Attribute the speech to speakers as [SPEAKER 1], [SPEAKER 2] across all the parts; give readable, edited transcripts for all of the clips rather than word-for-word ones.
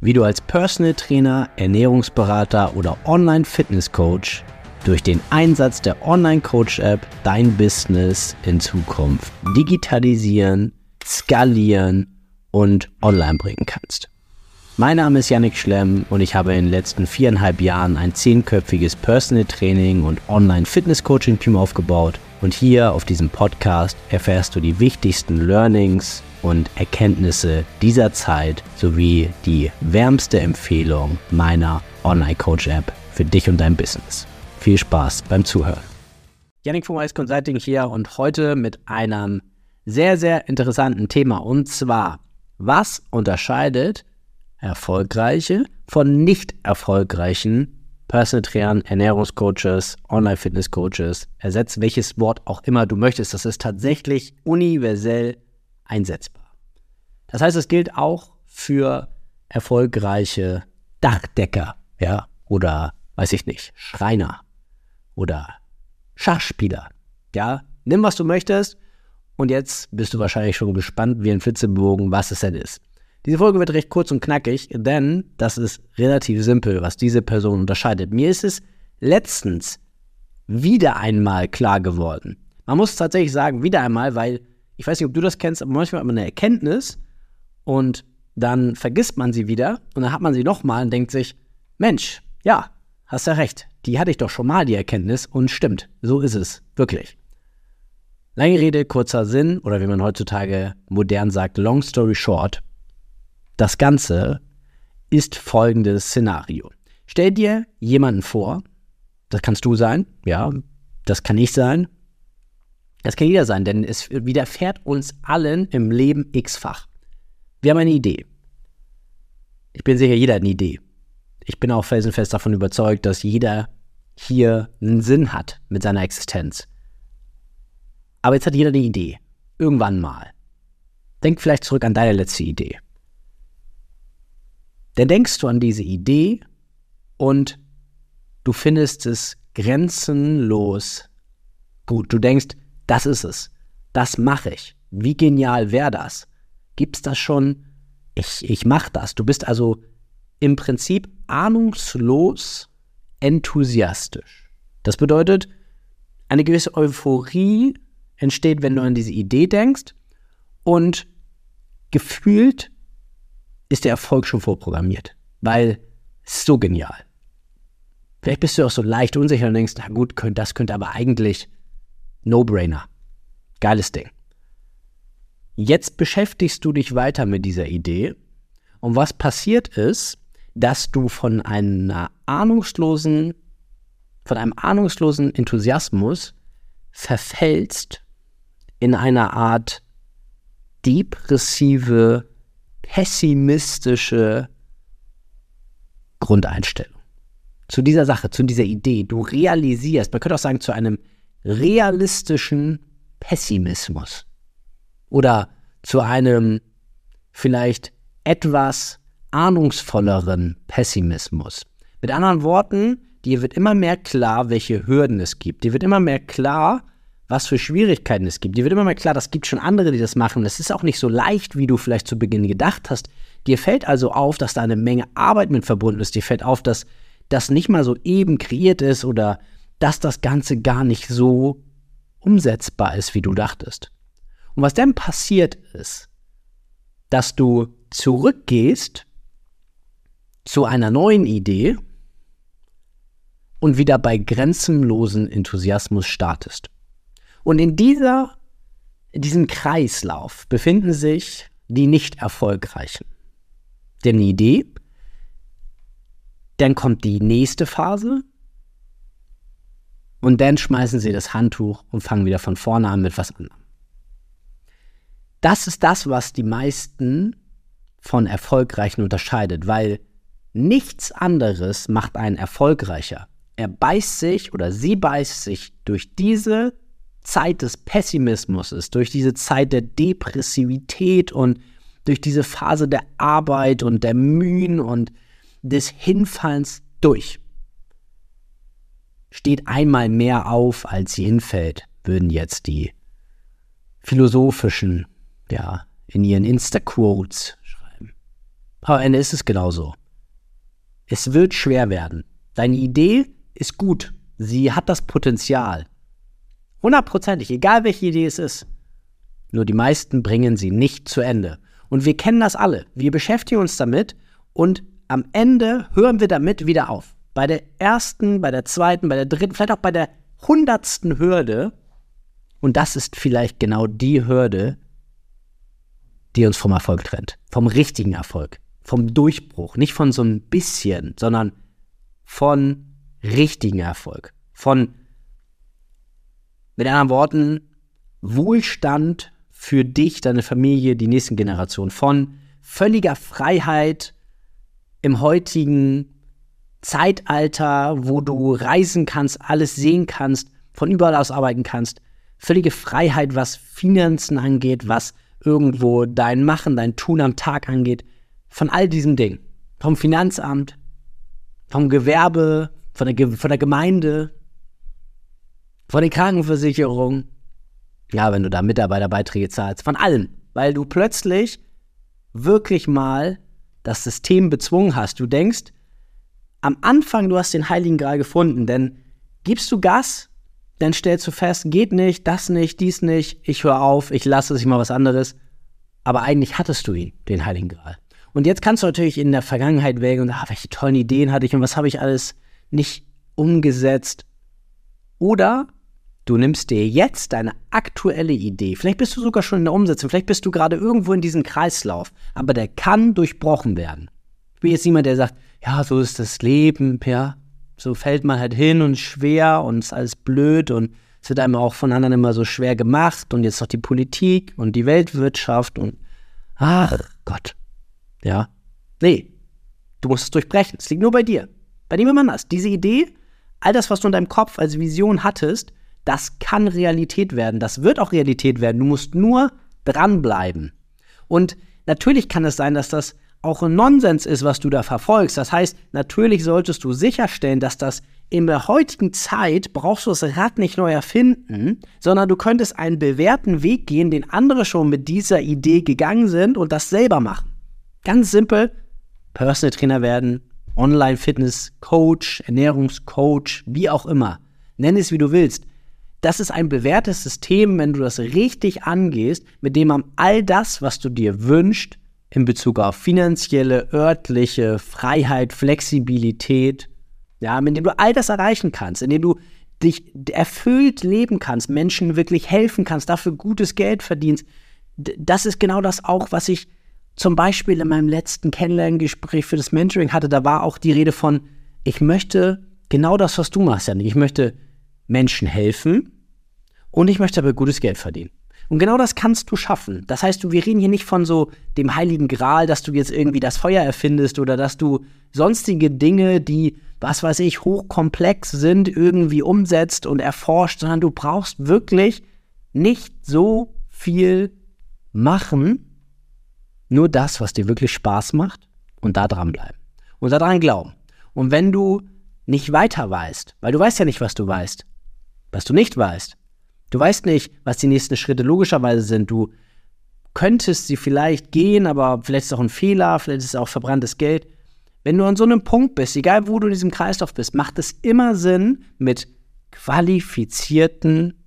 [SPEAKER 1] wie du als Personal Trainer, Ernährungsberater oder Online-Fitness-Coach durch den Einsatz der Online-Coach-App dein Business in Zukunft digitalisieren, skalieren und online bringen kannst. Mein Name ist Yannick Schlemm und ich habe in den letzten 4,5 Jahren ein 10-köpfiges Personal Training und Online-Fitness-Coaching-Team aufgebaut. Und hier auf diesem Podcast erfährst du die wichtigsten Learnings und Erkenntnisse dieser Zeit sowie die wärmste Empfehlung meiner Online-Coach-App für dich und dein Business. Viel Spaß beim Zuhören. Yannick von Wise Consulting hier und heute mit einem sehr, sehr interessanten Thema. Und zwar, was unterscheidet erfolgreiche von nicht erfolgreichen Personal Trainern, Ernährungscoaches, Online-Fitness-Coaches, ersetzt welches Wort auch immer du möchtest. Das ist tatsächlich universell einsetzbar. Das heißt, es gilt auch für erfolgreiche Dachdecker, ja, oder, weiß ich nicht, Schreiner oder Schachspieler, ja. Nimm, was du möchtest und jetzt bist du wahrscheinlich schon gespannt wie ein Flitzebogen, was es denn ist. Diese Folge wird recht kurz und knackig, denn das ist relativ simpel, was diese Person unterscheidet. Mir ist es letztens wieder einmal klar geworden. Man muss tatsächlich sagen, wieder einmal, weil, ich weiß nicht, ob du das kennst, aber manchmal hat man eine Erkenntnis und dann vergisst man sie wieder und dann hat man sie nochmal und denkt sich, Mensch, ja, hast ja recht, die hatte ich doch schon mal, die Erkenntnis, und stimmt, so ist es, wirklich. Lange Rede, kurzer Sinn, oder wie man heutzutage modern sagt, long story short. Das Ganze ist folgendes Szenario. Stell dir jemanden vor, das kannst du sein, ja, das kann ich sein, das kann jeder sein, denn es widerfährt uns allen im Leben x-fach. Wir haben eine Idee. Ich bin sicher, jeder hat eine Idee. Ich bin auch felsenfest davon überzeugt, dass jeder hier einen Sinn hat mit seiner Existenz. Aber jetzt hat jeder eine Idee. Irgendwann mal. Denk vielleicht zurück an deine letzte Idee. Dann denkst du an diese Idee und du findest es grenzenlos gut. Du denkst, das ist es. Das mache ich. Wie genial wäre das? Gibt's das schon? Ich mache das. Du bist also im Prinzip ahnungslos enthusiastisch. Das bedeutet, eine gewisse Euphorie entsteht, wenn du an diese Idee denkst und gefühlt ist der Erfolg schon vorprogrammiert, weil es ist so genial. Vielleicht bist du auch so leicht unsicher und denkst, na gut, das könnte aber eigentlich No-Brainer. Geiles Ding. Jetzt beschäftigst du dich weiter mit dieser Idee und was passiert ist, dass du von einem ahnungslosen Enthusiasmus verfällst in eine Art depressive, pessimistische Grundeinstellung. Zu dieser Sache, zu dieser Idee. Du realisierst, man könnte auch sagen, zu einem realistischen Pessimismus. Oder zu einem vielleicht etwas ahnungsvolleren Pessimismus. Mit anderen Worten, dir wird immer mehr klar, welche Hürden es gibt. Dir wird immer mehr klar, was für Schwierigkeiten es gibt. Dir wird immer mehr klar, das gibt schon andere, die das machen. Das ist auch nicht so leicht, wie du vielleicht zu Beginn gedacht hast. Dir fällt also auf, dass da eine Menge Arbeit mit verbunden ist. Dir fällt auf, dass das nicht mal so eben kreiert ist oder dass das Ganze gar nicht so umsetzbar ist, wie du dachtest. Und was dann passiert ist, dass du zurückgehst zu einer neuen Idee und wieder bei grenzenlosen Enthusiasmus startest. Und in diesem Kreislauf befinden sich die Nicht-Erfolgreichen. Denn eine Idee, dann kommt die nächste Phase und dann schmeißen sie das Handtuch und fangen wieder von vorne an mit was anderem. Das ist das, was die meisten von Erfolgreichen unterscheidet, weil nichts anderes macht einen erfolgreicher. Er beißt sich oder sie beißt sich durch diese Zeit des Pessimismus, durch diese Zeit der Depressivität und durch diese Phase der Arbeit und der Mühen und des Hinfallens durch. Steht einmal mehr auf, als sie hinfällt, würden jetzt die philosophischen, in ihren Insta-Quotes schreiben. Aber am Ende ist es genauso. Es wird schwer werden. Deine Idee ist gut. Sie hat das Potenzial. 100%, egal welche Idee es ist. Nur die meisten bringen sie nicht zu Ende. Und wir kennen das alle. Wir beschäftigen uns damit und am Ende hören wir damit wieder auf. Bei der ersten, bei der zweiten, bei der dritten, vielleicht auch bei der 100. Hürde. Und das ist vielleicht genau die Hürde, die uns vom Erfolg trennt. Vom richtigen Erfolg. Vom Durchbruch. Nicht von so ein bisschen, sondern von richtigen Erfolg. Von, mit anderen Worten, Wohlstand für dich, deine Familie, die nächsten Generationen. Von völliger Freiheit im heutigen Zeitalter, wo du reisen kannst, alles sehen kannst, von überall aus arbeiten kannst. Völlige Freiheit, was Finanzen angeht, was irgendwo dein Machen, dein Tun am Tag angeht. Von all diesen Dingen. Vom Finanzamt, vom Gewerbe, von der Gemeinde, von der Krankenversicherung. Ja, wenn du da Mitarbeiterbeiträge zahlst, von allem. Weil du plötzlich wirklich mal das System bezwungen hast. Du denkst, am Anfang, du hast den Heiligen Gral gefunden, denn gibst du Gas, dann stellst du fest, geht nicht, das nicht, dies nicht, ich höre auf, ich lasse es, ich mache was anderes. Aber eigentlich hattest du ihn, den Heiligen Gral. Und jetzt kannst du natürlich in der Vergangenheit wägen und welche tollen Ideen hatte ich und was habe ich alles nicht umgesetzt. Oder du nimmst dir jetzt deine aktuelle Idee. Vielleicht bist du sogar schon in der Umsetzung. Vielleicht bist du gerade irgendwo in diesem Kreislauf. Aber der kann durchbrochen werden. Ich bin jetzt niemand, der sagt, ja, so ist das Leben, ja. So fällt man halt hin und schwer und ist alles blöd und es wird einem auch von anderen immer so schwer gemacht und jetzt noch die Politik und die Weltwirtschaft und ach Gott. Ja. Nee, du musst es durchbrechen. Es liegt nur bei dir. Bei niemand anders. Diese Idee, all das, was du in deinem Kopf als Vision hattest, das kann Realität werden. Das wird auch Realität werden. Du musst nur dranbleiben. Und natürlich kann es sein, dass das auch ein Nonsens ist, was du da verfolgst. Das heißt, natürlich solltest du sicherstellen, dass das in der heutigen Zeit brauchst du das Rad nicht neu erfinden, sondern du könntest einen bewährten Weg gehen, den andere schon mit dieser Idee gegangen sind und das selber machen. Ganz simpel, Personal Trainer werden, Online-Fitness-Coach, Ernährungscoach, wie auch immer. Nenn es, wie du willst. Das ist ein bewährtes System, wenn du das richtig angehst, mit dem man all das, was du dir wünschst, in Bezug auf finanzielle, örtliche Freiheit, Flexibilität, ja, mit dem du all das erreichen kannst, in dem du dich erfüllt leben kannst, Menschen wirklich helfen kannst, dafür gutes Geld verdienst. Das ist genau das auch, was ich zum Beispiel in meinem letzten Kennenlerngespräch für das Mentoring hatte. Da war auch die Rede von, ich möchte genau das, was du machst, Janik. Ich möchte Menschen helfen und ich möchte aber gutes Geld verdienen. Und genau das kannst du schaffen. Das heißt, wir reden hier nicht von so dem Heiligen Gral, dass du jetzt irgendwie das Feuer erfindest oder dass du sonstige Dinge, die, was weiß ich, hochkomplex sind, irgendwie umsetzt und erforscht, sondern du brauchst wirklich nicht so viel machen, nur das, was dir wirklich Spaß macht und da dranbleiben. Und daran glauben. Und wenn du nicht weiter weißt, weil du weißt ja nicht, was du weißt, was du nicht weißt, du weißt nicht, was die nächsten Schritte logischerweise sind. Du könntest sie vielleicht gehen, aber vielleicht ist es auch ein Fehler, vielleicht ist es auch verbranntes Geld. Wenn du an so einem Punkt bist, egal wo du in diesem Kreislauf bist, macht es immer Sinn, mit qualifizierten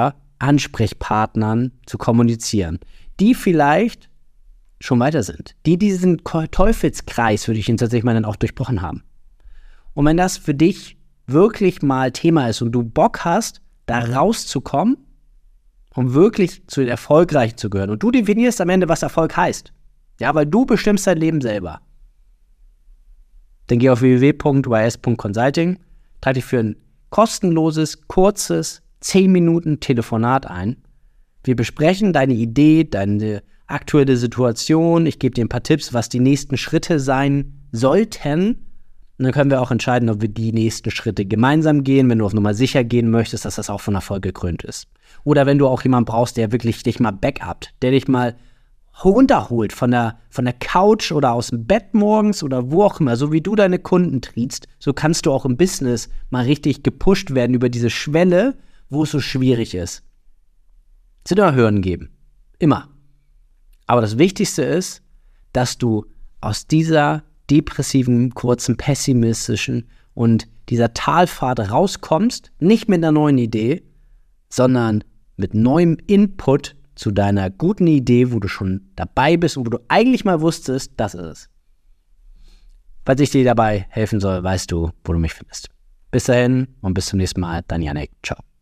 [SPEAKER 1] Ansprechpartnern zu kommunizieren, die vielleicht schon weiter sind, die diesen Teufelskreis, würde ich ihn tatsächlich mal dann auch durchbrochen haben. Und wenn das für dich wirklich mal Thema ist und du Bock hast, da rauszukommen, um wirklich zu den Erfolgreichen zu gehören. Und du definierst am Ende, was Erfolg heißt. Ja, weil du bestimmst dein Leben selber. Dann geh auf www.ys.consulting, trage dich für ein kostenloses, kurzes, 10 Minuten Telefonat ein. Wir besprechen deine Idee, deine aktuelle Situation. Ich gebe dir ein paar Tipps, was die nächsten Schritte sein sollten. Und dann können wir auch entscheiden, ob wir die nächsten Schritte gemeinsam gehen, wenn du auf Nummer sicher gehen möchtest, dass das auch von Erfolg gekrönt ist. Oder wenn du auch jemanden brauchst, der wirklich dich mal backupt, der dich mal runterholt von der Couch oder aus dem Bett morgens oder wo auch immer, so wie du deine Kunden triebst, so kannst du auch im Business mal richtig gepusht werden über diese Schwelle, wo es so schwierig ist. Es wird immer Hürden geben. Immer. Aber das Wichtigste ist, dass du aus dieser depressiven, kurzen, pessimistischen und dieser Talfahrt rauskommst, nicht mit einer neuen Idee, sondern mit neuem Input zu deiner guten Idee, wo du schon dabei bist und wo du eigentlich mal wusstest, das ist es. Falls ich dir dabei helfen soll, weißt du, wo du mich findest. Bis dahin und bis zum nächsten Mal, dein Yannick. Ciao.